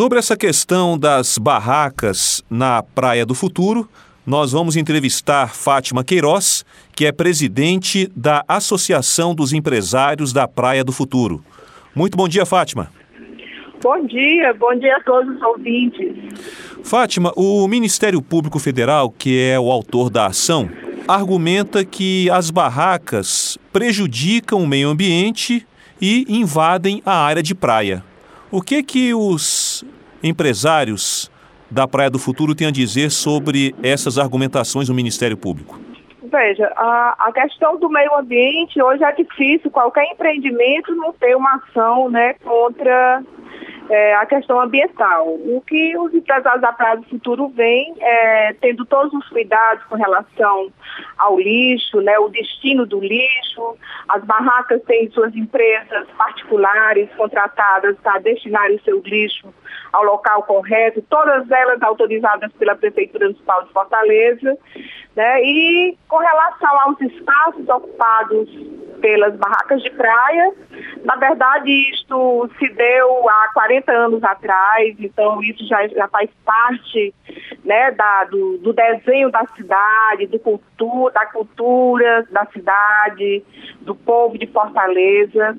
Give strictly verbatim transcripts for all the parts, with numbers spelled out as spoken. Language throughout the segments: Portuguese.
Sobre essa questão das barracas na Praia do Futuro, nós vamos entrevistar Fátima Queiroz, que é presidente da Associação dos Empresários da Praia do Futuro. Muito bom dia, Fátima. Bom dia, bom dia a todos os ouvintes. Fátima, o Ministério Público Federal, que é o autor da ação, argumenta que as barracas prejudicam o meio ambiente e invadem a área de praia. O que que os empresários da Praia do Futuro têm a dizer sobre essas argumentações do Ministério Público? Veja, a, a questão do meio ambiente hoje é difícil qualquer empreendimento não ter uma ação, né, contra é, a questão ambiental. O que os empresários da Praia do Futuro vêm é, tendo todos os cuidados com relação ao lixo, né, o destino do lixo. As barracas têm suas empresas particulares contratadas para destinarem o seu lixo ao local correto, todas elas autorizadas pela Prefeitura Municipal de Fortaleza, né? E com relação aos espaços ocupados pelas barracas de praia, na verdade isto se deu há quarenta anos atrás, então isso já, já faz parte, né, da, do, do desenho da cidade, do cultu, da cultura da cidade, do povo de Fortaleza.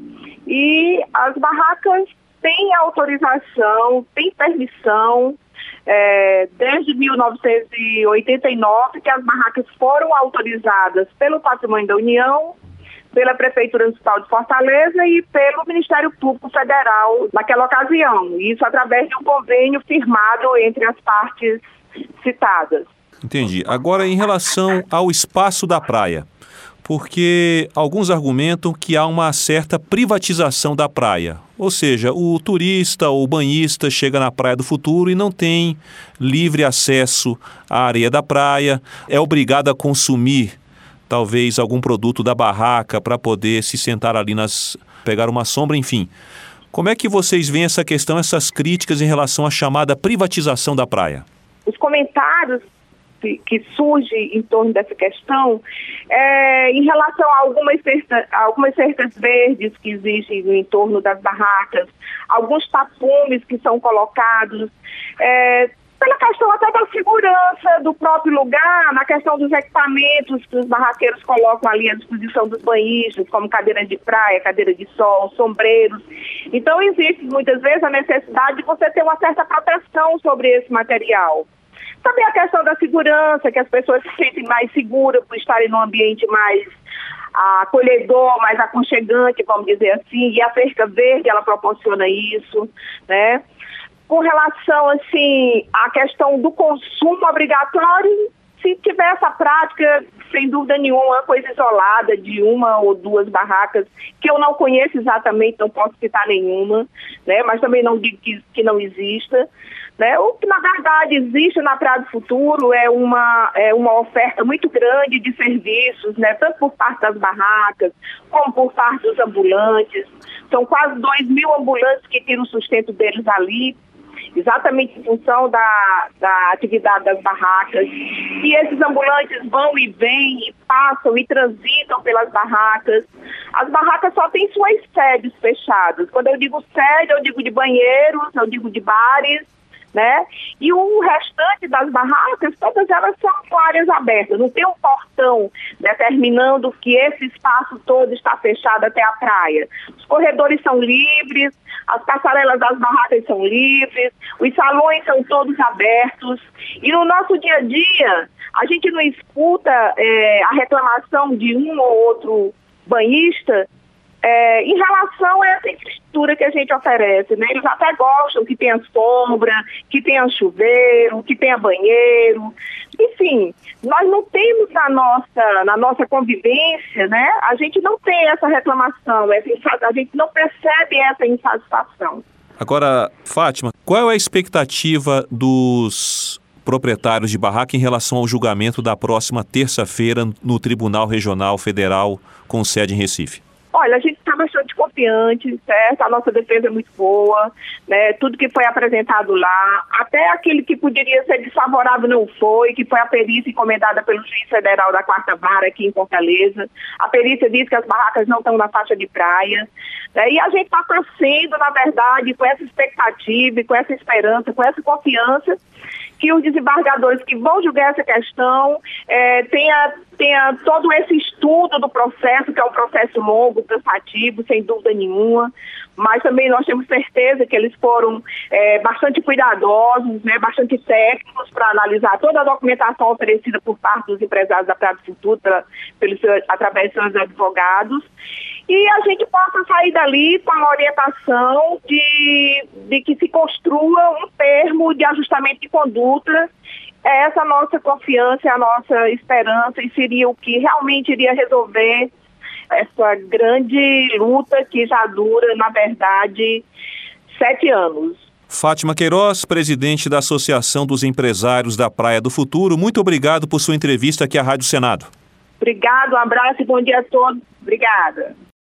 E as barracas têm autorização, têm permissão, é, desde mil novecentos e oitenta e nove que as barracas foram autorizadas pelo Patrimônio da União, pela Prefeitura Municipal de Fortaleza e pelo Ministério Público Federal naquela ocasião. Isso através de um convênio firmado entre as partes citadas. Entendi. Agora, em relação ao espaço da praia, porque alguns argumentam que há uma certa privatização da praia. Ou seja, o turista ou banhista chega na Praia do Futuro e não tem livre acesso à areia da praia, é obrigado a consumir talvez algum produto da barraca para poder se sentar ali, nas, pegar uma sombra, enfim. Como é que vocês veem essa questão, essas críticas em relação à chamada privatização da praia? Os comentários que surge em torno dessa questão, é, em relação a algumas, cerca, algumas cercas verdes que existem no entorno das barracas, alguns tapumes que são colocados, é, pela questão até da segurança do próprio lugar, na questão dos equipamentos que os barraqueiros colocam ali à disposição dos banhistas, como cadeiras de praia, cadeira de sol, sombreiros. Então existe muitas vezes a necessidade de você ter uma certa proteção sobre esse material. Também a questão da segurança, que as pessoas se sentem mais seguras por estarem num ambiente mais acolhedor, mais aconchegante, vamos dizer assim, e a cerca verde, ela proporciona isso, né? Com relação, assim, à questão do consumo obrigatório, se tiver essa prática, sem dúvida nenhuma, uma coisa isolada de uma ou duas barracas, que eu não conheço exatamente, não posso citar nenhuma, né? Mas também não digo que, que não exista. Né? O que, na verdade, existe na Praia do Futuro é uma, é uma oferta muito grande de serviços, né? Tanto por parte das barracas, como por parte dos ambulantes. São quase dois mil ambulantes que tiram o sustento deles ali, exatamente em função da, da atividade das barracas. E esses ambulantes vão e vêm, e passam e transitam pelas barracas. As barracas só têm suas sedes fechadas. Quando eu digo sede, eu digo de banheiros, eu digo de bares, né? E o restante das barracas, todas elas são com áreas abertas, não tem um portão determinando que esse espaço todo está fechado até a praia. Os corredores são livres, as passarelas das barracas são livres, os salões são todos abertos, e no nosso dia a dia a gente não escuta é, a reclamação de um ou outro banhista É, em relação a essa infraestrutura que a gente oferece, né? Eles até gostam que tenha sombra, que tenha chuveiro, que tenha banheiro. Enfim, nós não temos na nossa, na nossa convivência, né? A gente não tem essa reclamação, essa, a gente não percebe essa insatisfação. Agora, Fátima, qual é a expectativa dos proprietários de barraca em relação ao julgamento da próxima terça-feira no Tribunal Regional Federal com sede em Recife? Olha, a gente está está bastante confiante, certo? A nossa defesa é muito boa, né? Tudo que foi apresentado lá, até aquele que poderia ser desfavorável não foi, que foi a perícia encomendada pelo juiz federal da quarta vara aqui em Fortaleza. A perícia diz que as barracas não estão na faixa de praia, né? E a gente está torcendo, na verdade, com essa expectativa, com essa esperança, com essa confiança, que os desembargadores que vão julgar essa questão é, tenha, tenha todo esse estudo do processo, que é um processo longo, cansativo, sem dúvida nenhuma, mas também nós temos certeza que eles foram é, bastante cuidadosos, né, bastante técnicos para analisar toda a documentação oferecida por parte dos empresários da Praia do Futuro, pra, pelos, através de seus advogados, e a gente possa sair dali com a orientação de, de que se construa um termo de ajustamento de conduta. É essa a nossa confiança, a nossa esperança, e seria o que realmente iria resolver essa grande luta que já dura, na verdade, sete anos. Fátima Queiroz, presidente da Associação dos Empresários da Praia do Futuro, muito obrigado por sua entrevista aqui à Rádio Senado. Obrigado, um abraço e bom dia a todos. Obrigada.